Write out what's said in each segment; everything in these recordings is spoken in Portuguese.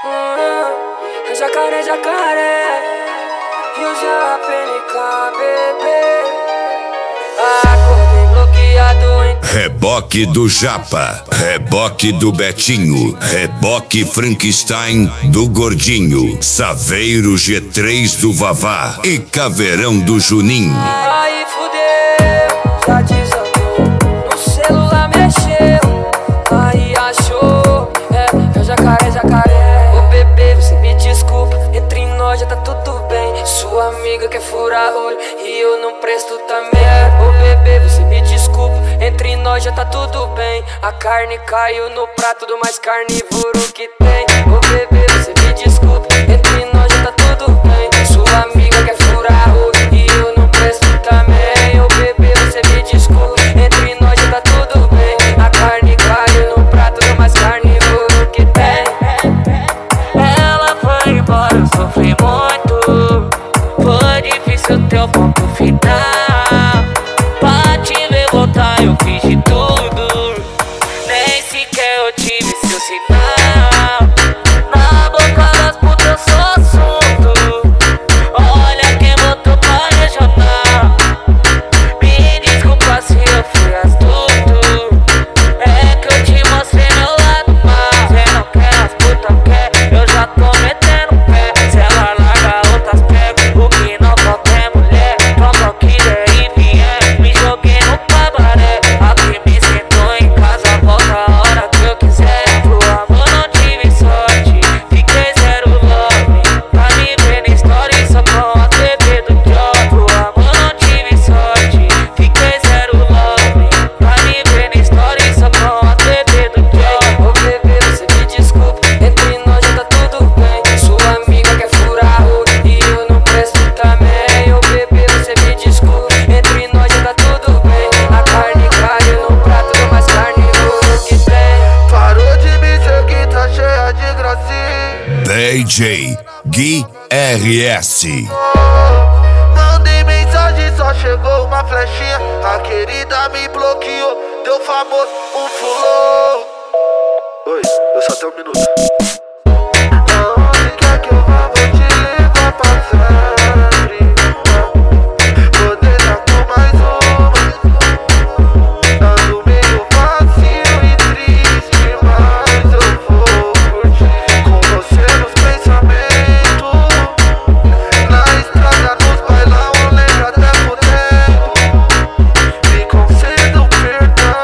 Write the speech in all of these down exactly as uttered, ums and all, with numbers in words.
Hum, jacaré, jacaré, e o J P N K, bebê. Acordei bloqueado em Reboque do Japa, reboque do Betinho, reboque Frankenstein do Gordinho, Saveiro G três do Vavá e Caveirão do Juninho. Aí fudeu, já desandou, no celular mexeu, aí achou, é, é jacaré, jacaré. Ô bebê, você me desculpa, entre nós já tá tudo bem. Sua amiga quer furar olho e eu não presto também. Ô bebê, você me desculpa, entre nós já tá tudo bem. A carne caiu no prato do mais carnívoro que tem. Ô bebê, você me desculpa, entre nós já tá tudo bem. Sua amiga quer furar olho e eu não presto também. Ô bebê, você me desculpa, entre nós já tá tudo bem. A carne caiu no prato do mais carnívoro que tem. Ela foi embora, eu sofri muito. Foi difícil ter o ponto final. Pra te ver voltar eu fiz de tudo, nem sequer eu tive seu sinal. Na boca das putas eu sou assunto. Olha quem botou pra regional. Me desculpa se eu fui astuto, é que eu te mostrei meu lado mal. Cê não quer, as putas quer, eu já tô metendo pé. Se ela larga outras pega, o que não falta é mulher. Toma o que der e vier, me joguei no cabaré. Aqui me sentou em casa, volta a hora que eu quiser. Pro amor não tive sorte, fiquei zero love. Pra me ver na história só com a T V do Job. Pro amor não tive sorte, fiquei zero love. Pra me ver na história só com a T V do Job. Ô bebê, você me desculpa, entre nós já tá tudo bem. Sua amiga quer furar olho e eu não presto também. Ô bebê, você me desculpa, entre nós já tá tudo bem. A carne caiu no prato do mais carnívoro que tem. Parou de me seguir, tá cheia de gracinha. D J Gui R S. Mandei mensagem, só chegou uma flechinha. A querida me bloqueou, deu famoso um flow. Oi, eu só tenho um minuto. Aonde quer que eu vá, vou te levar pra sempre. Vou deitar com mais uma. Ando meio vazio e triste, mas eu vou curtir com você nos pensamentos. Na estrada, nos bailão, lembra até por dentro. Me conceda um perdão.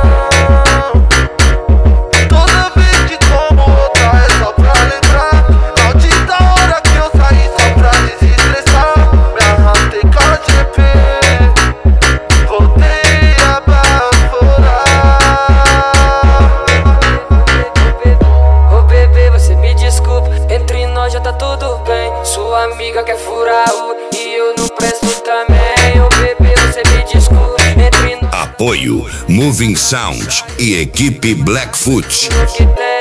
Toda vez que como outra é só pra lembrar. Maldita hora que eu saí só pra desestressar. Me arrastei com a G P, voltei a baforar. Ô bebê, você me desculpa, entre nós já tá tudo bem. Sua amiga quer furar olho e eu não presto também. Ô bebê, você me desculpa, entre nós Apoio Moving Sound e equipe Blackfoot. que tem.